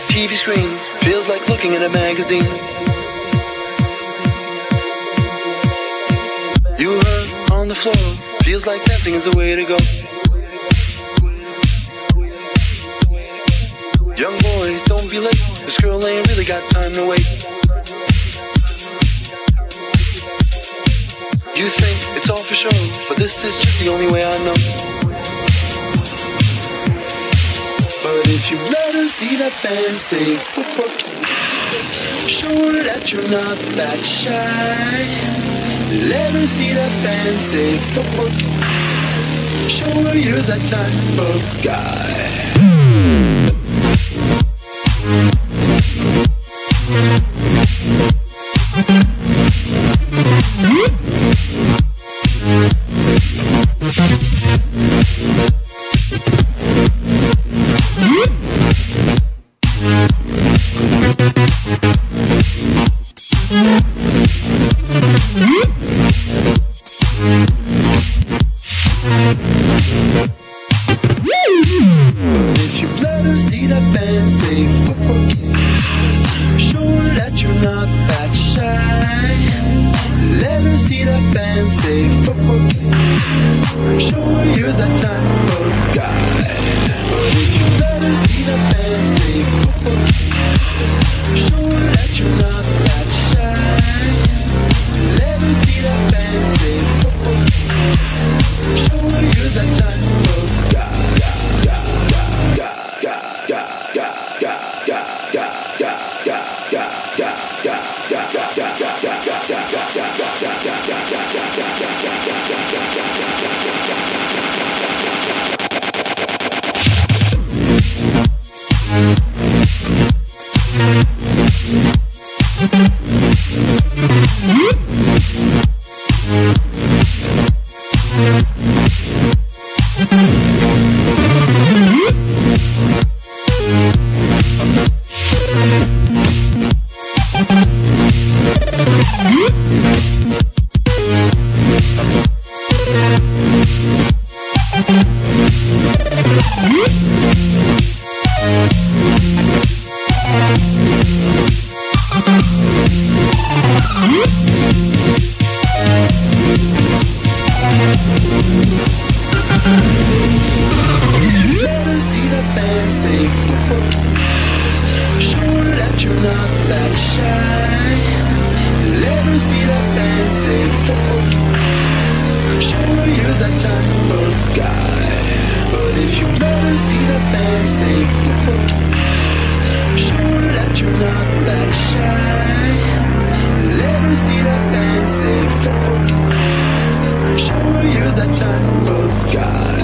TV screen feels like looking at a magazine. You hurt on the floor, feels like dancing is the way to go. Young boy, don't be late, this girl ain't really got time to wait. You think it's all for show, but this is just the only way I know. But if you let her see that fancy footwork, show her that you're not that shy. Let her see that fancy footwork, show her you're that type of guy. Show her you're that type of guy.